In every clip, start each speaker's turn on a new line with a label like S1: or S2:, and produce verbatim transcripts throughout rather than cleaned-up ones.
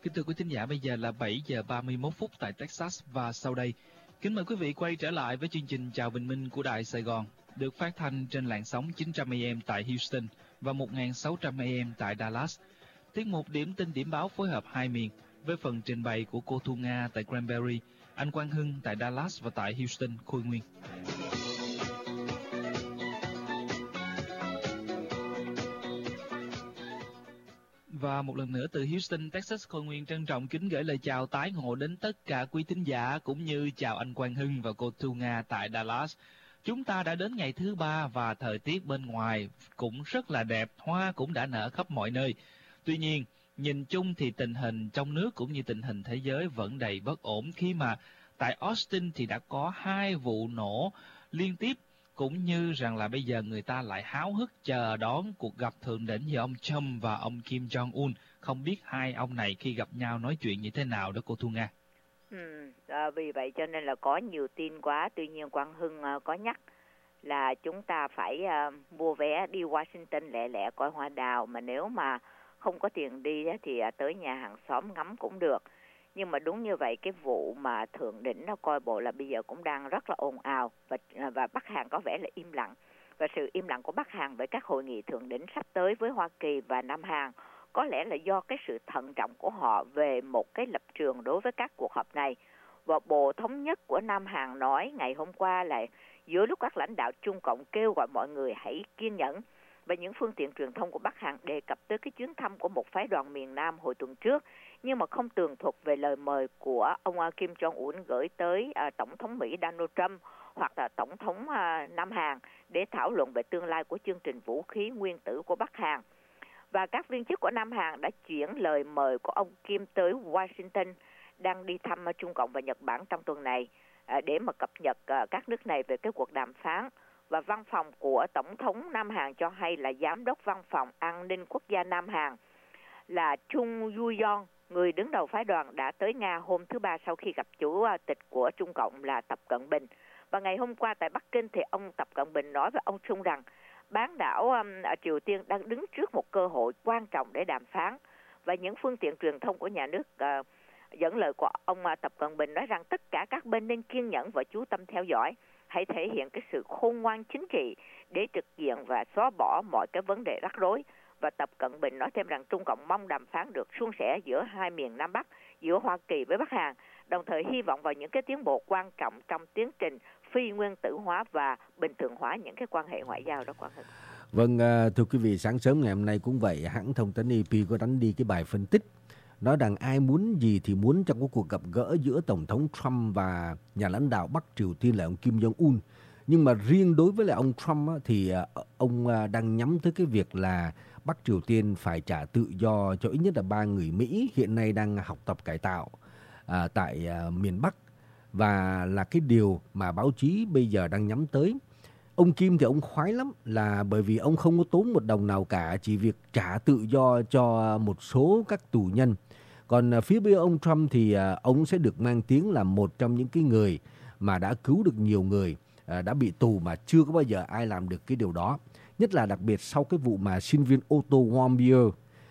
S1: Kính thưa quý thính giả, bây giờ là bảy giờ ba mươi mốt phút tại Texas và sau đây, kính mời quý vị quay trở lại với chương trình Chào Bình Minh của Đài Sài Gòn, được phát thanh trên làn sóng chín trăm a em tại Houston và một nghìn sáu trăm a em tại Dallas. Tiết mục Điểm tin điểm báo phối hợp hai miền với phần trình bày của cô Thu Nga tại Granbury, anh Quang Hưng tại Dallas và tại Houston, Khôi Nguyên. Và một lần nữa từ Houston, Texas, Khôi Nguyên trân trọng kính gửi lời chào tái ngộ đến tất cả quý thính giả, cũng như chào anh Quang Hưng và cô Thu Nga tại Dallas. Chúng ta đã đến ngày thứ ba và thời tiết bên ngoài cũng rất là đẹp, hoa cũng đã nở khắp mọi nơi. Tuy nhiên, nhìn chung thì tình hình trong nước cũng như tình hình thế giới vẫn đầy bất ổn, khi mà tại Austin thì đã có hai vụ nổ liên tiếp, cũng như rằng là bây giờ người ta lại háo hức chờ đón cuộc gặp thượng đỉnh giữa ông Trump và ông Kim Jong-un. Không biết hai ông này khi gặp nhau nói chuyện như thế nào đó cô Thu Nga?
S2: Ừ, à, vì vậy cho nên là có nhiều tin quá. Tuy nhiên Quang Hưng à, có nhắc là chúng ta phải à, mua vé đi Washington lẹ lẹ coi hoa đào. Mà nếu mà không có tiền đi á, thì à, tới nhà hàng xóm ngắm cũng được. Nhưng mà đúng như vậy, cái vụ mà thượng đỉnh nó coi bộ là bây giờ cũng đang rất là ồn ào, và, và Bắc Hàn có vẻ là im lặng. Và sự im lặng của Bắc Hàn với các hội nghị thượng đỉnh sắp tới với Hoa Kỳ và Nam Hàn có lẽ là do cái sự thận trọng của họ về một cái lập trường đối với các cuộc họp này. Và Bộ Thống nhất của Nam Hàn nói ngày hôm qua là giữa lúc các lãnh đạo Trung Cộng kêu gọi mọi người hãy kiên nhẫn, và những phương tiện truyền thông của Bắc Hàn đề cập tới cái chuyến thăm của một phái đoàn miền Nam hồi tuần trước, nhưng mà không tường thuật về lời mời của ông Kim Jong-un gửi tới uh, Tổng thống Mỹ Donald Trump hoặc là Tổng thống uh, Nam Hàn để thảo luận về tương lai của chương trình vũ khí nguyên tử của Bắc Hàn. Và các viên chức của Nam Hàn đã chuyển lời mời của ông Kim tới Washington, đang đi thăm uh, Trung Cộng và Nhật Bản trong tuần này, uh, để mà cập nhật uh, các nước này về cái cuộc đàm phán. Và văn phòng của Tổng thống Nam Hàn cho hay là Giám đốc Văn phòng An ninh Quốc gia Nam Hàn là Chung Yu-yong, người đứng đầu phái đoàn, đã tới Nga hôm thứ Ba sau khi gặp chủ tịch của Trung Cộng là Tập Cận Bình. Và ngày hôm qua tại Bắc Kinh thì ông Tập Cận Bình nói với ông Trung rằng bán đảo um, ở Triều Tiên đang đứng trước một cơ hội quan trọng để đàm phán. Và những phương tiện truyền thông của nhà nước uh, dẫn lời của ông uh, Tập Cận Bình nói rằng tất cả các bên nên kiên nhẫn và chú tâm theo dõi, hãy thể hiện cái sự khôn ngoan chính trị để trực diện và xóa bỏ mọi cái vấn đề rắc rối. Và Tập Cận Bình nói thêm rằng Trung Cộng mong đàm phán được suôn sẻ giữa hai miền Nam Bắc, giữa Hoa Kỳ với Bắc Hàn, đồng thời hy vọng vào những cái tiến bộ quan trọng trong tiến trình phi nguyên tử hóa và bình thường hóa những cái quan hệ ngoại giao đó, Quang Hưng.
S3: Vâng, thưa quý vị, sáng sớm ngày hôm nay cũng vậy, hãng thông tấn a pê có đánh đi cái bài phân tích nói rằng ai muốn gì thì muốn trong cái cuộc gặp gỡ giữa Tổng thống Trump và nhà lãnh đạo Bắc Triều Tiên là ông Kim Jong-un. Nhưng mà riêng đối với lại ông Trump á, thì ông đang nhắm tới cái việc là Bắc Triều Tiên phải trả tự do cho ít nhất là ba người Mỹ hiện nay đang học tập cải tạo à, tại à, miền Bắc, và là cái điều mà báo chí bây giờ đang nhắm tới. Ông Kim thì ông khoái lắm, là bởi vì ông không có tốn một đồng nào cả, chỉ việc trả tự do cho một số các tù nhân. Còn phía bên ông Trump thì ông sẽ được mang tiếng là một trong những cái người mà đã cứu được nhiều người đã bị tù mà chưa có bao giờ ai làm được cái điều đó. Nhất là đặc biệt sau cái vụ mà sinh viên Otto Warmbier,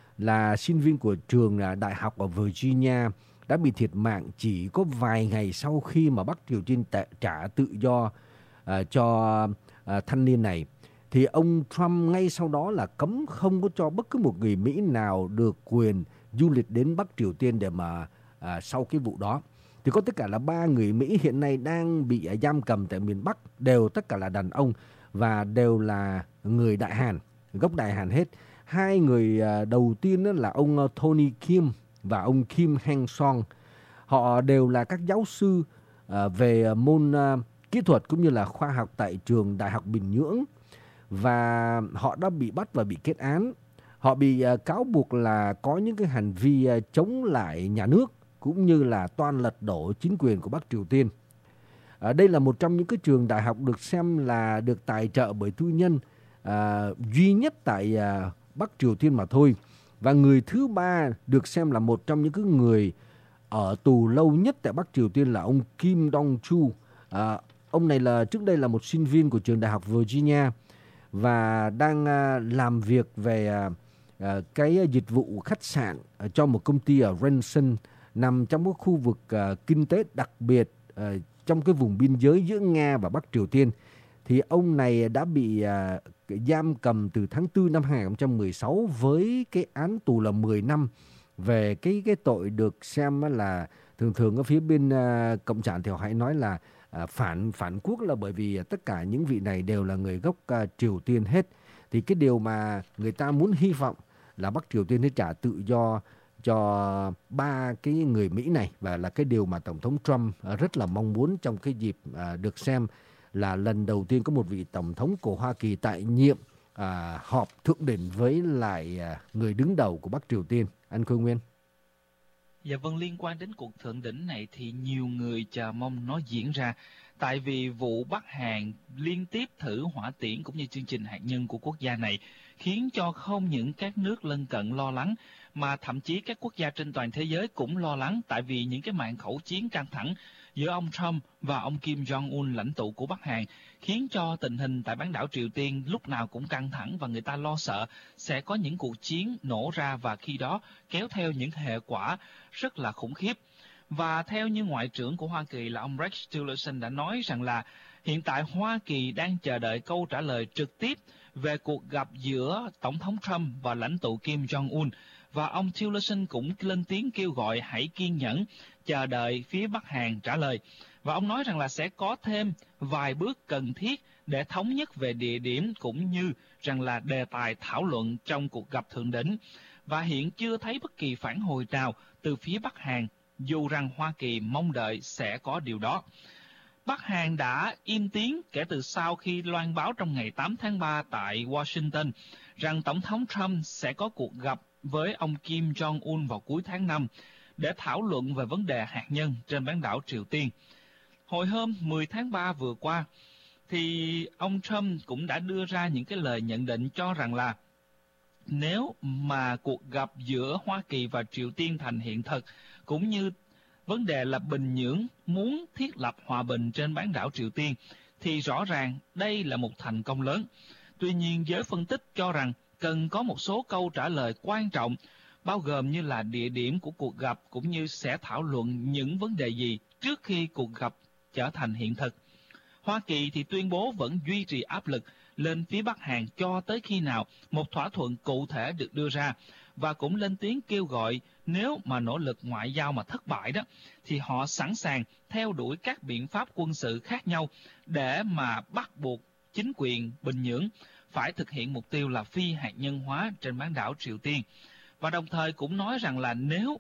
S3: là sinh viên của trường đại học ở Virginia, đã bị thiệt mạng chỉ có vài ngày sau khi mà Bắc Triều Tiên trả tự do uh, cho uh, thanh niên này. Thì ông Trump ngay sau đó là cấm không có cho bất cứ một người Mỹ nào được quyền du lịch đến Bắc Triều Tiên để mà uh, sau cái vụ đó. Thì có tất cả là ba người Mỹ hiện nay đang bị giam cầm tại miền Bắc, đều tất cả là đàn ông và đều là người Đại Hàn, gốc Đại Hàn hết. Hai người đầu tiên là ông Tony Kim và ông Kim Heng Song. Họ đều là các giáo sư về môn kỹ thuật cũng như là khoa học tại trường Đại học Bình Nhưỡng, và họ đã bị bắt và bị kết án. Họ bị cáo buộc là có những cái hành vi chống lại nhà nước cũng như là toan lật đổ chính quyền của Bắc Triều Tiên. À, đây là một trong những cái trường đại học được xem là được tài trợ bởi tư nhân à, duy nhất tại à, Bắc Triều Tiên mà thôi. Và người thứ ba được xem là một trong những cái người ở tù lâu nhất tại Bắc Triều Tiên là ông Kim Dong-chu. À, ông này là trước đây là một sinh viên của trường đại học Virginia và đang à, làm việc về à, cái dịch vụ khách sạn cho một công ty ở Renson nằm trong một khu vực kinh tế đặc biệt trong cái vùng biên giới giữa Nga và Bắc Triều Tiên. Thì ông này đã bị giam cầm từ tháng tư năm hai không một sáu với cái án tù là mười năm về cái cái tội được xem là thường thường ở phía bên uh, Cộng sản thì họ hãy nói là uh, phản phản quốc, là bởi vì tất cả những vị này đều là người gốc uh, Triều Tiên hết. Thì cái điều mà người ta muốn hy vọng là Bắc Triều Tiên sẽ trả tự do cho ba cái người Mỹ này, và là cái điều mà Tổng thống Trump uh, rất là mong muốn trong cái dịp uh, được xem là lần đầu tiên có một vị Tổng thống của Hoa Kỳ tại nhiệm uh, họp thượng đỉnh với lại uh, người đứng đầu của Bắc Triều Tiên. Anh Khôi Nguyên.
S1: Dạ vâng, liên quan đến cuộc thượng đỉnh này thì nhiều người chờ mong nó diễn ra, tại vì vụ Bắc Hàn liên tiếp thử hỏa tiễn cũng như chương trình hạt nhân của quốc gia này khiến cho không những các nước lân cận lo lắng, mà thậm chí các quốc gia trên toàn thế giới cũng lo lắng, tại vì những cái màn khẩu chiến căng thẳng giữa ông Trump và ông Kim Jong-un, lãnh tụ của Bắc Hàn, khiến cho tình hình tại bán đảo Triều Tiên lúc nào cũng căng thẳng, và người ta lo sợ sẽ có những cuộc chiến nổ ra, và khi đó kéo theo những hệ quả rất là khủng khiếp. Và theo như Ngoại trưởng của Hoa Kỳ là ông Rex Tillerson đã nói rằng là hiện tại Hoa Kỳ đang chờ đợi câu trả lời trực tiếp về cuộc gặp giữa Tổng thống Trump và lãnh tụ Kim Jong-un. Và ông Tillerson cũng lên tiếng kêu gọi hãy kiên nhẫn chờ đợi phía Bắc Hàn trả lời. Và ông nói rằng là sẽ có thêm vài bước cần thiết để thống nhất về địa điểm cũng như rằng là đề tài thảo luận trong cuộc gặp thượng đỉnh. Và hiện chưa thấy bất kỳ phản hồi nào từ phía Bắc Hàn, dù rằng Hoa Kỳ mong đợi sẽ có điều đó. Bắc Hàn đã im tiếng kể từ sau khi loan báo trong ngày tám tháng ba tại Washington rằng Tổng thống Trump sẽ có cuộc gặp với ông Kim Jong-un vào cuối tháng năm để thảo luận về vấn đề hạt nhân trên bán đảo Triều Tiên. Hồi hôm mười tháng ba vừa qua, thì ông Trump cũng đã đưa ra những cái lời nhận định cho rằng là nếu mà cuộc gặp giữa Hoa Kỳ và Triều Tiên thành hiện thực, cũng như vấn đề là Bình Nhưỡng muốn thiết lập hòa bình trên bán đảo Triều Tiên, thì rõ ràng đây là một thành công lớn. Tuy nhiên, giới phân tích cho rằng cần có một số câu trả lời quan trọng, bao gồm như là địa điểm của cuộc gặp cũng như sẽ thảo luận những vấn đề gì trước khi cuộc gặp trở thành hiện thực. Hoa Kỳ thì tuyên bố vẫn duy trì áp lực lên phía Bắc Hàn cho tới khi nào một thỏa thuận cụ thể được đưa ra, và cũng lên tiếng kêu gọi nếu mà nỗ lực ngoại giao mà thất bại đó, thì họ sẵn sàng theo đuổi các biện pháp quân sự khác nhau để mà bắt buộc chính quyền Bình Nhưỡng phải thực hiện mục tiêu là phi hạt nhân hóa trên bán đảo Triều Tiên. Và đồng thời cũng nói rằng là nếu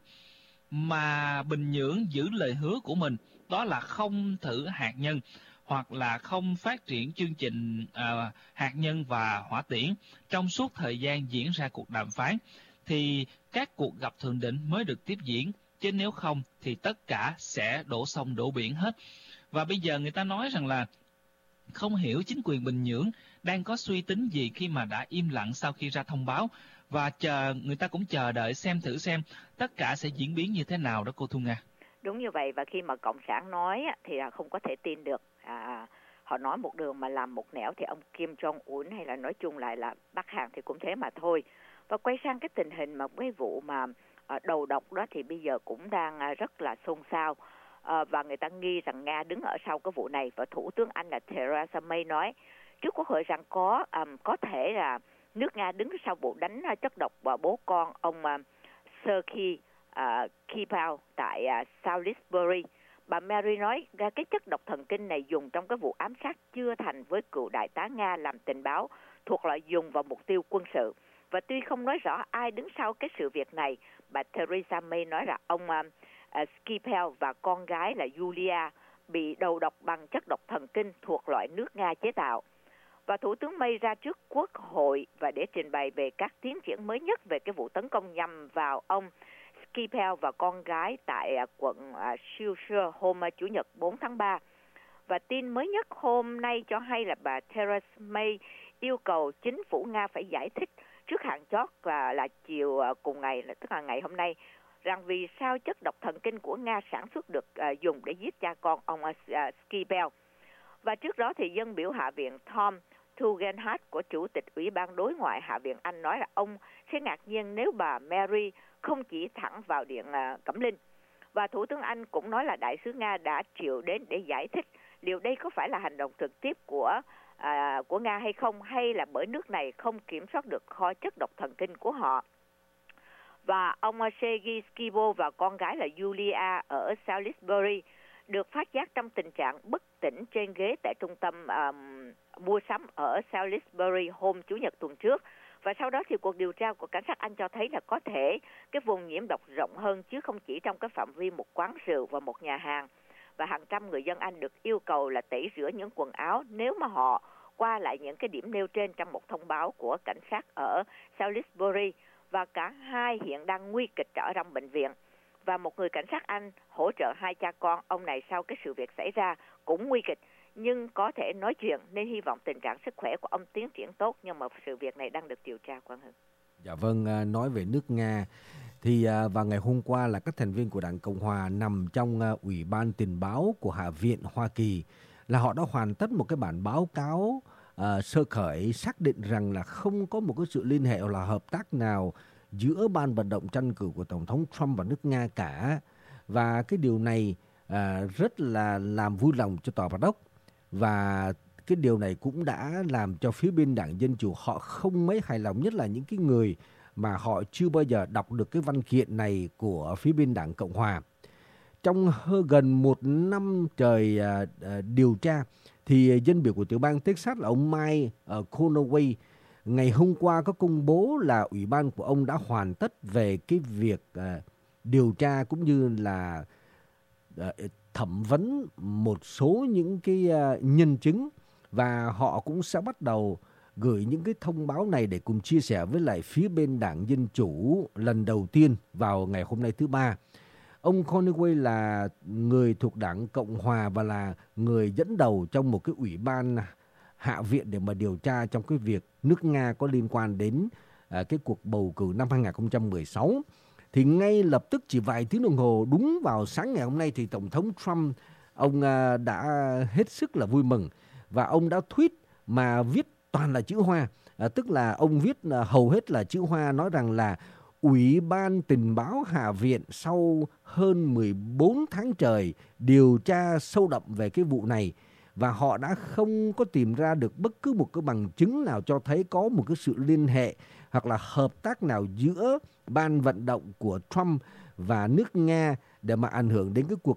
S1: mà Bình Nhưỡng giữ lời hứa của mình, đó là không thử hạt nhân hoặc là không phát triển chương trình uh, hạt nhân và hỏa tiễn trong suốt thời gian diễn ra cuộc đàm phán, thì các cuộc gặp thượng đỉnh mới được tiếp diễn, chứ nếu không thì tất cả sẽ đổ sông đổ biển hết. Và bây giờ người ta nói rằng là không hiểu chính quyền Bình Nhưỡng đang có suy tính gì khi mà đã im lặng sau khi ra thông báo, và chờ người ta cũng chờ đợi xem thử xem tất cả sẽ diễn biến như thế nào đó cô Thu Nga.
S2: Đúng như vậy, và khi mà Cộng sản nói thì là không có thể tin được. À, họ nói một đường mà làm một nẻo, thì ông Kim Jong-un hay là nói chung lại là Bắc Hàn thì cũng thế mà thôi. Và quay sang cái tình hình mà cái vụ mà à, đầu độc đó thì bây giờ cũng đang à, rất là xôn xao. À, và người ta nghi rằng Nga đứng ở sau cái vụ này. Và Thủ tướng Anh là Theresa May nói trước Quốc hội rằng có um, có thể là nước Nga đứng sau vụ đánh uh, chất độc vào bố con ông uh, Sergei uh, Skripal tại uh, Salisbury. Bà Mary nói ra cái chất độc thần kinh này dùng trong cái vụ ám sát chưa thành với cựu đại tá Nga làm tình báo, thuộc loại dùng vào mục tiêu quân sự. Và tuy không nói rõ ai đứng sau cái sự việc này, bà Theresa May nói là ông uh, uh, Skripal và con gái là Yulia bị đầu độc bằng chất độc thần kinh thuộc loại nước Nga chế tạo. Và Thủ tướng May ra trước Quốc hội và để trình bày về các tiến triển mới nhất về cái vụ tấn công nhằm vào ông Skripal và con gái tại quận Silchar hôm Chủ nhật bốn tháng ba. Và tin mới nhất hôm nay cho hay là bà Theresa May yêu cầu chính phủ Nga phải giải thích trước hạn chót và là chiều cùng ngày, tức là ngày hôm nay, rằng vì sao chất độc thần kinh của Nga sản xuất được uh, dùng để giết cha con ông uh, Skripal. Và trước đó thì dân biểu Hạ viện Tom Thu Genhart của Chủ tịch Ủy ban Đối ngoại Hạ viện Anh nói là ông sẽ ngạc nhiên nếu bà Mary không chỉ thẳng vào Điện uh, Cẩm Linh. Và Thủ tướng Anh cũng nói là đại sứ Nga đã triệu đến để giải thích liệu đây có phải là hành động trực tiếp của à, của Nga hay không, hay là bởi nước này không kiểm soát được kho chất độc thần kinh của họ. Và ông Sergei Skripal và con gái là Yulia ở Salisbury được phát giác trong tình trạng bất tỉnh trên ghế tại trung tâm um, mua sắm ở Salisbury hôm Chủ nhật tuần trước. Và sau đó thì cuộc điều tra của cảnh sát Anh cho thấy là có thể cái vùng nhiễm độc rộng hơn chứ không chỉ trong cái phạm vi một quán rượu và một nhà hàng. Và hàng trăm người dân Anh được yêu cầu là tẩy rửa những quần áo nếu mà họ qua lại những cái điểm nêu trên trong một thông báo của cảnh sát ở Salisbury. Và cả hai hiện đang nguy kịch ở trong bệnh viện. Và một người cảnh sát Anh hỗ trợ hai cha con ông này sau cái sự việc xảy ra cũng nguy kịch, nhưng có thể nói chuyện, nên hy vọng tình trạng sức khỏe của ông tiến triển tốt, nhưng mà sự việc này đang được điều tra. Quang Hưng.
S3: Dạ vâng, nói về nước Nga thì vào ngày hôm qua là các thành viên của Đảng Cộng Hòa nằm trong Ủy ban Tình báo của Hạ viện Hoa Kỳ là họ đã hoàn tất một cái bản báo cáo uh, sơ khởi xác định rằng là không có một cái sự liên hệ hoặc là hợp tác nào giữa ban vận động tranh cử của Tổng thống Trump và nước Nga cả. Và cái điều này uh, rất là làm vui lòng cho tòa bạch ốc. Và cái điều này cũng đã làm cho phía bên Đảng Dân Chủ họ không mấy hài lòng, nhất là những cái người mà họ chưa bao giờ đọc được cái văn kiện này của phía bên Đảng Cộng Hòa. Trong hơn gần một năm trời uh, uh, điều tra, thì dân biểu của tiểu bang Texas là ông Mike uh, Conaway ngày hôm qua có công bố là ủy ban của ông đã hoàn tất về cái việc uh, điều tra cũng như là uh, thẩm vấn một số những cái uh, nhân chứng, và họ cũng sẽ bắt đầu gửi những cái thông báo này để cùng chia sẻ với lại phía bên Đảng Dân Chủ lần đầu tiên vào ngày hôm nay thứ ba. Ông Conaway là người thuộc Đảng Cộng Hòa và là người dẫn đầu trong một cái ủy ban hạ viện để mà điều tra trong cái việc nước Nga có liên quan đến à, cái cuộc bầu cử năm hai không một sáu. Thì ngay lập tức chỉ vài tiếng đồng hồ đúng vào sáng ngày hôm nay thì Tổng thống Trump ông à, đã hết sức là vui mừng, và ông đã tweet mà viết toàn là chữ Hoa, à, tức là ông viết à, hầu hết là chữ Hoa, nói rằng là Ủy ban Tình báo Hạ viện sau hơn mười bốn tháng trời điều tra sâu đậm về cái vụ này, và họ đã không có tìm ra được bất cứ một cái bằng chứng nào cho thấy có một cái sự liên hệ hoặc là hợp tác nào giữa ban vận động của Trump và nước Nga để mà ảnh hưởng đến cái cuộc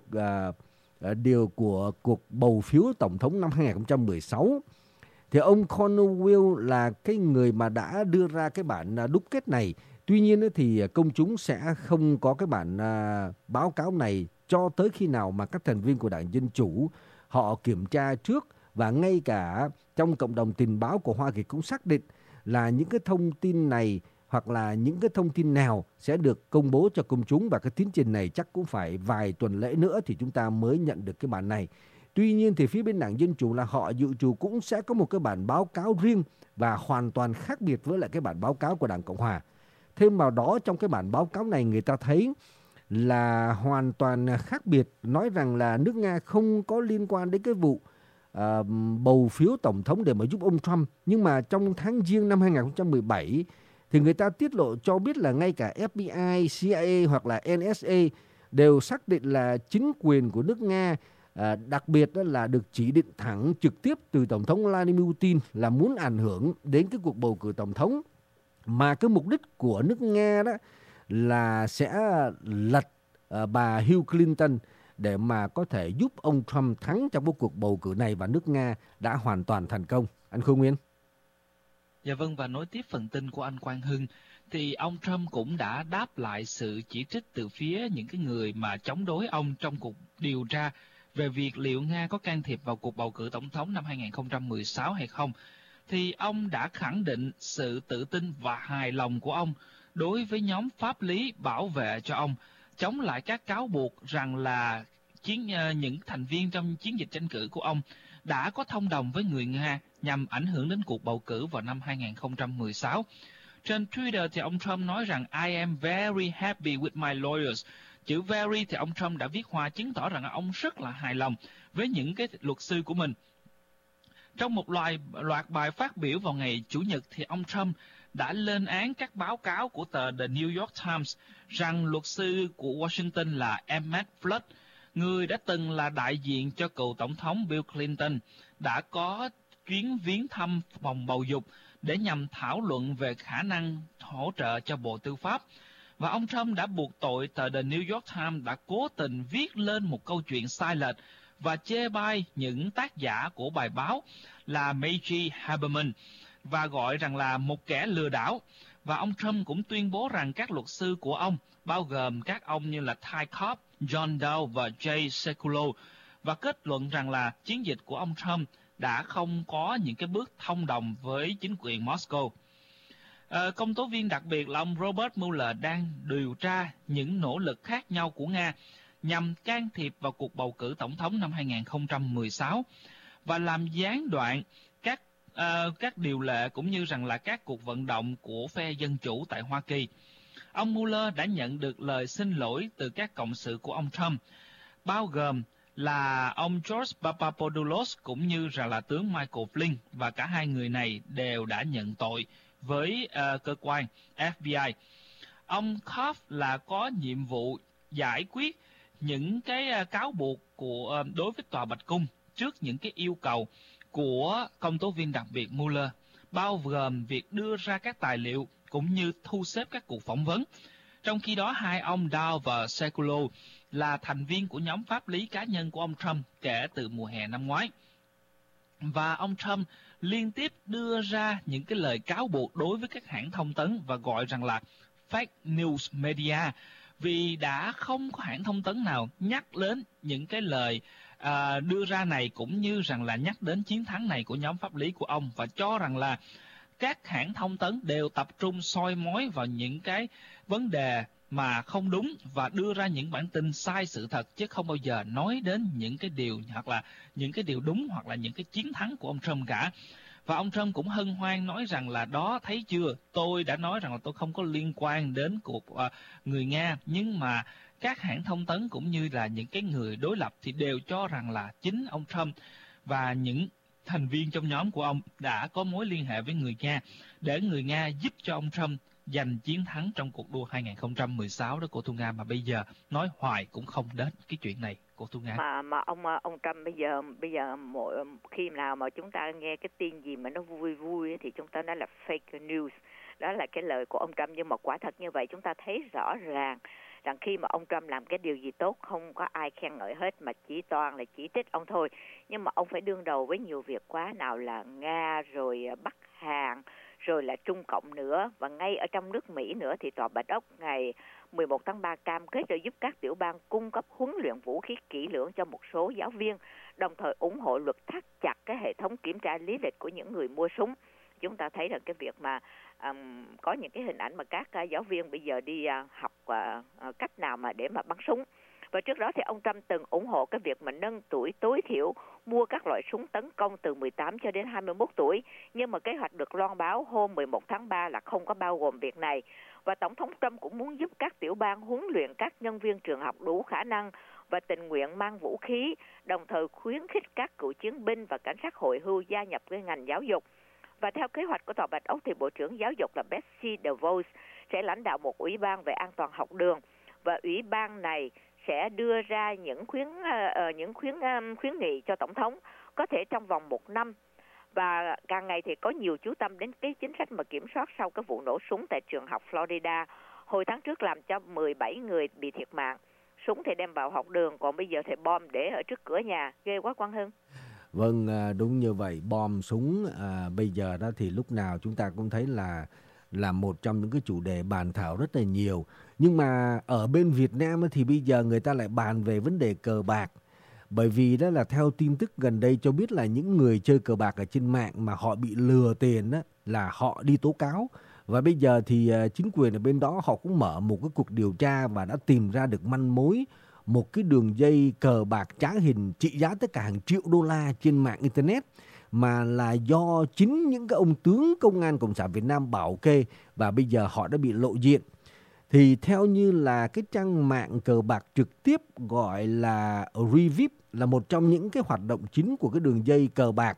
S3: uh, điều của cuộc bầu phiếu tổng thống năm hai không một sáu. Thì ông Conaway là cái người mà đã đưa ra cái bản đúc kết này. Tuy nhiên thì công chúng sẽ không có cái bản uh, báo cáo này cho tới khi nào mà các thành viên của Đảng Dân Chủ họ kiểm tra trước, và ngay cả trong cộng đồng tình báo của Hoa Kỳ cũng xác định là những cái thông tin này hoặc là những cái thông tin nào sẽ được công bố cho công chúng, và cái tiến trình này chắc cũng phải vài tuần lễ nữa thì chúng ta mới nhận được cái bản này. Tuy nhiên thì phía bên Đảng Dân Chủ là họ dự trù cũng sẽ có một cái bản báo cáo riêng và hoàn toàn khác biệt với lại cái bản báo cáo của Đảng Cộng Hòa. Thêm vào đó, trong cái bản báo cáo này người ta thấy là hoàn toàn khác biệt, nói rằng là nước Nga không có liên quan đến cái vụ uh, bầu phiếu tổng thống để mà giúp ông Trump. Nhưng mà trong tháng Giêng năm hai không một bảy thì người ta tiết lộ cho biết là ngay cả ép bê i, xê i a hoặc là en ét a đều xác định là chính quyền của nước Nga, uh, đặc biệt đó là được chỉ định thẳng trực tiếp từ Tổng thống Vladimir Putin là muốn ảnh hưởng đến cái cuộc bầu cử tổng thống. Mà cái mục đích của nước Nga đó là sẽ lật uh, bà Hillary Clinton để mà có thể giúp ông Trump thắng trong cái cuộc bầu cử này, và nước Nga đã hoàn toàn thành công. Anh Khương Nguyên.
S1: Dạ vâng, và nối tiếp phần tin của anh Quang Hưng, thì ông Trump cũng đã đáp lại sự chỉ trích từ phía những cái người mà chống đối ông trong cuộc điều tra về việc liệu Nga có can thiệp vào cuộc bầu cử tổng thống năm hai không một sáu hay không. Thì ông đã khẳng định sự tự tin và hài lòng của ông đối với nhóm pháp lý bảo vệ cho ông, chống lại các cáo buộc rằng là chiến, những thành viên trong chiến dịch tranh cử của ông đã có thông đồng với người Nga nhằm ảnh hưởng đến cuộc bầu cử vào năm hai không một sáu. Trên Twitter thì ông Trump nói rằng I am very happy with my lawyers. Chữ very thì ông Trump đã viết hoa chứng tỏ rằng ông rất là hài lòng với những cái luật sư của mình. Trong một loạt, loạt bài phát biểu vào ngày Chủ nhật thì ông Trump đã lên án các báo cáo của tờ The New York Times rằng luật sư của Washington là Emmett Flood, người đã từng là đại diện cho cựu tổng thống Bill Clinton, đã có chuyến viếng thăm phòng bầu dục để nhằm thảo luận về khả năng hỗ trợ cho Bộ Tư pháp. Và ông Trump đã buộc tội tờ The New York Times đã cố tình viết lên một câu chuyện sai lệch và chê bai những tác giả của bài báo là Maggie Haberman và gọi rằng là một kẻ lừa đảo. Và ông Trump cũng tuyên bố rằng các luật sư của ông, bao gồm các ông như là Ty Cobb, John Doe và Jay Sekulow, và kết luận rằng là chiến dịch của ông Trump đã không có những cái bước thông đồng với chính quyền Moscow. À, công tố viên đặc biệt là ông Robert Mueller đang điều tra những nỗ lực khác nhau của Nga nhằm can thiệp vào cuộc bầu cử tổng thống năm hai không một sáu và làm gián đoạn các uh, các điều lệ cũng như rằng là các cuộc vận động của phe Dân Chủ tại Hoa Kỳ. Ông Mueller đã nhận được lời xin lỗi từ các cộng sự của ông Trump, bao gồm là ông George Papadopoulos cũng như rằng là tướng Michael Flynn, và cả hai người này đều đã nhận tội với uh, cơ quan F B I. Ông Cobb là có nhiệm vụ giải quyết những cái uh, cáo buộc của uh, đối với tòa Bạch Cung trước những cái yêu cầu của công tố viên đặc biệt Mueller, bao gồm việc đưa ra các tài liệu cũng như thu xếp các cuộc phỏng vấn. Trong khi đó, hai ông Dow và Sekulow là thành viên của nhóm pháp lý cá nhân của ông Trump kể từ mùa hè năm ngoái. Và ông Trump liên tiếp đưa ra những cái lời cáo buộc đối với các hãng thông tấn và gọi rằng là fake news media, vì đã không có hãng thông tấn nào nhắc đến những cái lời à, đưa ra này, cũng như rằng là nhắc đến chiến thắng này của nhóm pháp lý của ông, và cho rằng là các hãng thông tấn đều tập trung soi mói vào những cái vấn đề mà không đúng và đưa ra những bản tin sai sự thật, chứ không bao giờ nói đến những cái điều hoặc là những cái điều đúng hoặc là những cái chiến thắng của ông Trump cả. Và ông Trump cũng hân hoan nói rằng là đó, thấy chưa, tôi đã nói rằng là tôi không có liên quan đến cuộc uh, người Nga, nhưng mà các hãng thông tấn cũng như là những cái người đối lập thì đều cho rằng là chính ông Trump và những thành viên trong nhóm của ông đã có mối liên hệ với người Nga để người Nga giúp cho ông Trump giành chiến thắng trong cuộc đua hai không một sáu đó, cô Thu Nga, mà bây giờ nói hoài cũng không đến cái chuyện này, cô Thu Nga.
S2: Mà mà ông ông Trump bây giờ bây giờ mỗi khi nào mà chúng ta nghe cái tin gì mà nó vui vui thì chúng ta nói là fake news. Đó là cái lời của ông Trump, nhưng mà quả thật như vậy chúng ta thấy rõ ràng rằng khi mà ông Trump làm cái điều gì tốt không có ai khen ngợi hết mà chỉ toàn là chỉ trích ông thôi. Nhưng mà ông phải đương đầu với nhiều việc quá, nào là Nga rồi Bắc Hàn rồi là Trung Cộng nữa, và ngay ở trong nước Mỹ nữa thì tòa Bạch Ốc ngày mười một tháng ba cam kết để giúp các tiểu bang cung cấp huấn luyện vũ khí kỹ lưỡng cho một số giáo viên, đồng thời ủng hộ luật thắt chặt cái hệ thống kiểm tra lý lịch của những người mua súng. Chúng ta thấy rằng cái việc mà um, có những cái hình ảnh mà các uh, giáo viên bây giờ đi uh, học uh, uh, cách nào mà để mà bắn súng. Và trước đó thì ông Trump từng ủng hộ cái việc mà nâng tuổi tối thiểu mua các loại súng tấn công từ mười tám cho đến hai mươi mốt tuổi. Nhưng mà kế hoạch được loan báo hôm mười một tháng ba là không có bao gồm việc này. Và Tổng thống Trump cũng muốn giúp các tiểu bang huấn luyện các nhân viên trường học đủ khả năng và tình nguyện mang vũ khí, đồng thời khuyến khích các cựu chiến binh và cảnh sát hồi hưu gia nhập cái ngành giáo dục. Và theo kế hoạch của tòa Bạch Ốc thì Bộ trưởng Giáo dục là Betsy DeVos sẽ lãnh đạo một ủy ban về an toàn học đường, và ủy ban này sẽ đưa ra những khuyến uh, những khuyến um, khuyến nghị cho tổng thống có thể trong vòng một năm. Và càng ngày thì có nhiều chú tâm đến cái chính sách mà kiểm soát sau cái vụ nổ súng tại trường học Florida hồi tháng trước làm cho mười bảy người bị thiệt mạng. Súng thì đem vào học đường, còn bây giờ thì bom để ở trước cửa nhà. Ghê quá Quang Hưng.
S3: Vâng, đúng như vậy, bom súng à, bây giờ đó thì lúc nào chúng ta cũng thấy là là một trong những cái chủ đề bàn thảo rất là nhiều. Nhưng mà ở bên Việt Nam thì bây giờ người ta lại bàn về vấn đề cờ bạc. Bởi vì đó là theo tin tức gần đây cho biết là những người chơi cờ bạc ở trên mạng mà họ bị lừa tiền đó, là họ đi tố cáo. Và bây giờ thì chính quyền ở bên đó họ cũng mở một cái cuộc điều tra và đã tìm ra được manh mối một cái đường dây cờ bạc trá hình trị giá tất cả hàng triệu đô la trên mạng Internet, mà là do chính những cái ông tướng Công an Cộng sản Việt Nam bảo kê, và bây giờ họ đã bị lộ diện. Thì theo như là cái trang mạng cờ bạc trực tiếp gọi là Revip là một trong những cái hoạt động chính của cái đường dây cờ bạc,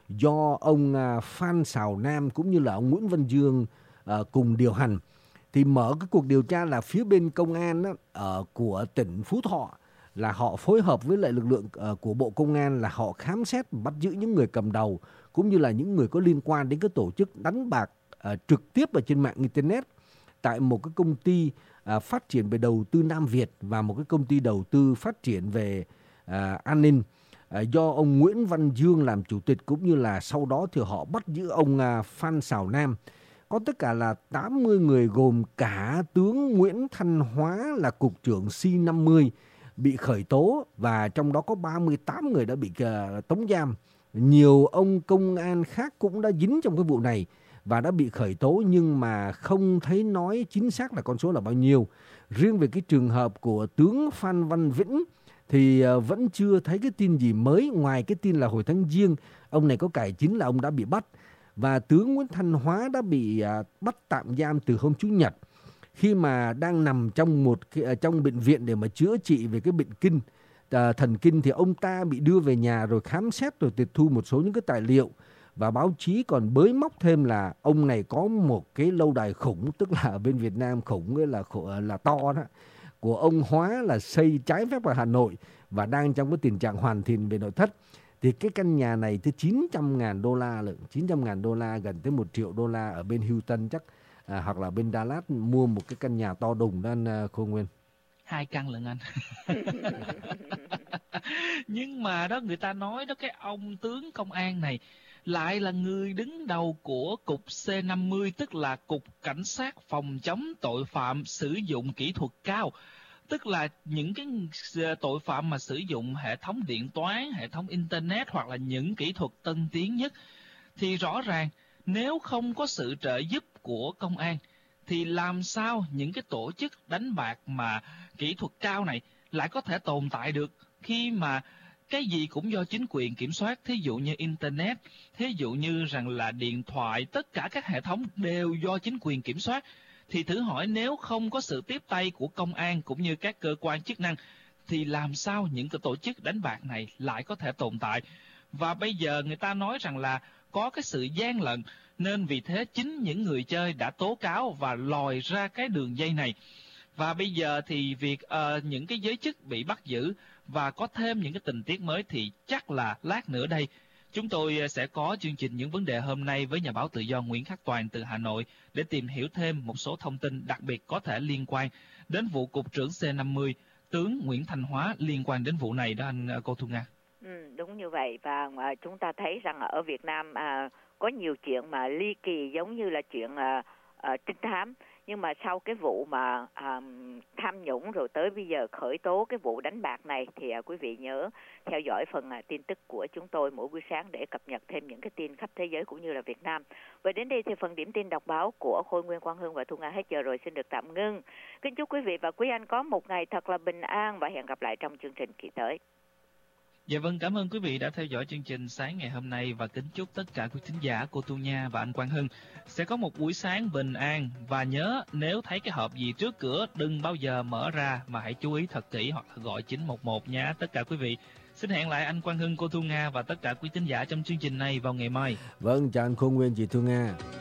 S3: do ông à, Phan Xào Nam cũng như là ông Nguyễn Văn Dương à, cùng điều hành. Thì mở cái cuộc điều tra là phía bên công an đó, ở của tỉnh Phú Thọ là họ phối hợp với lại lực lượng uh, của Bộ Công an là họ khám xét bắt giữ những người cầm đầu cũng như là những người có liên quan đến cái tổ chức đánh bạc uh, trực tiếp ở trên mạng internet tại một cái công ty uh, phát triển về đầu tư Nam Việt và một cái công ty đầu tư phát triển về uh, an ninh uh, do ông Nguyễn Văn Dương làm chủ tịch, cũng như là sau đó thì họ bắt giữ ông uh, Phan Xào Nam. Có tất cả là tám mươi người gồm cả tướng Nguyễn Thanh Hóa là cục trưởng C năm mươi bị khởi tố, và trong đó có ba mươi tám người đã bị uh, tống giam. Nhiều ông công an khác cũng đã dính trong cái vụ này và đã bị khởi tố, nhưng mà không thấy nói chính xác là con số là bao nhiêu. Riêng về cái trường hợp của tướng Phan Văn Vĩnh thì uh, vẫn chưa thấy cái tin gì mới, ngoài cái tin là hồi tháng Giêng ông này có cải chính là ông đã bị bắt. Và tướng Nguyễn Thanh Hóa đã bị uh, bắt tạm giam từ hôm Chủ nhật khi mà đang nằm trong một uh, trong bệnh viện để mà chữa trị về cái bệnh kinh uh, thần kinh. Thì ông ta bị đưa về nhà rồi khám xét rồi tịch thu một số những cái tài liệu, và báo chí còn bới móc thêm là ông này có một cái lâu đài khủng, tức là ở bên Việt Nam khủng ấy là là to đó, của ông Hóa là xây trái phép ở Hà Nội và đang trong cái tình trạng hoàn thiện về nội thất. Thì cái căn nhà này tới chín trăm ngàn đô la lượng, chín trăm ngàn đô la, gần tới một triệu đô la ở bên Houston chắc, à, hoặc là bên Dallas mua một cái căn nhà to đùng đó anh uh, Khôn Nguyên.
S1: Hai căn lận anh. Nhưng mà đó người ta nói đó, cái ông tướng công an này lại là người đứng đầu của cục C năm mươi, tức là cục cảnh sát phòng chống tội phạm sử dụng kỹ thuật cao. Tức là những cái tội phạm mà sử dụng hệ thống điện toán, hệ thống internet hoặc là những kỹ thuật tân tiến nhất. Thì rõ ràng nếu không có sự trợ giúp của công an thì làm sao những cái tổ chức đánh bạc mà kỹ thuật cao này lại có thể tồn tại được, khi mà cái gì cũng do chính quyền kiểm soát, thí dụ như internet, thí dụ như rằng là điện thoại, tất cả các hệ thống đều do chính quyền kiểm soát. Thì thử hỏi nếu không có sự tiếp tay của công an cũng như các cơ quan chức năng thì làm sao những cái tổ chức đánh bạc này lại có thể tồn tại? Và bây giờ người ta nói rằng là có cái sự gian lận, nên vì thế chính những người chơi đã tố cáo và lòi ra cái đường dây này. Và bây giờ thì việc uh, những cái giới chức bị bắt giữ và có thêm những cái tình tiết mới thì chắc là lát nữa đây chúng tôi sẽ có chương trình Những Vấn Đề Hôm Nay với nhà báo tự do Nguyễn Khắc Toàn từ Hà Nội để tìm hiểu thêm một số thông tin đặc biệt có thể liên quan đến vụ Cục trưởng C năm mươi, tướng Nguyễn Thanh Hóa liên quan đến vụ này đó anh cô Thu Nga.
S2: Ừ, đúng như vậy. Và à, chúng ta thấy rằng ở Việt Nam à, có nhiều chuyện mà ly kỳ, giống như là chuyện à, à, trinh thám. Nhưng mà sau cái vụ mà à, tham nhũng rồi tới bây giờ khởi tố cái vụ đánh bạc này thì à, quý vị nhớ theo dõi phần à, tin tức của chúng tôi mỗi buổi sáng để cập nhật thêm những cái tin khắp thế giới cũng như là Việt Nam. Và đến đây thì phần điểm tin đọc báo của Khôi Nguyên, Quang Hưng và Thu Nga hết giờ rồi, xin được tạm ngưng. Kính chúc quý vị và quý anh có một ngày thật là bình an và hẹn gặp lại trong chương trình kỳ tới.
S1: Dạ vâng, cảm ơn quý vị đã theo dõi chương trình sáng ngày hôm nay và kính chúc tất cả quý thính giả cô Tu Nha và anh Quang Hưng sẽ có một buổi sáng bình an. Và nhớ, nếu thấy cái hộp gì trước cửa đừng bao giờ mở ra mà hãy chú ý thật kỹ hoặc là gọi chín một một nha tất cả quý vị. Xin hẹn lại anh Quang Hưng, cô Tu Nga và tất cả quý thính giả trong chương trình này vào ngày mai.
S3: Vâng, chào anh Khôn Nguyên, chị Tu Nga.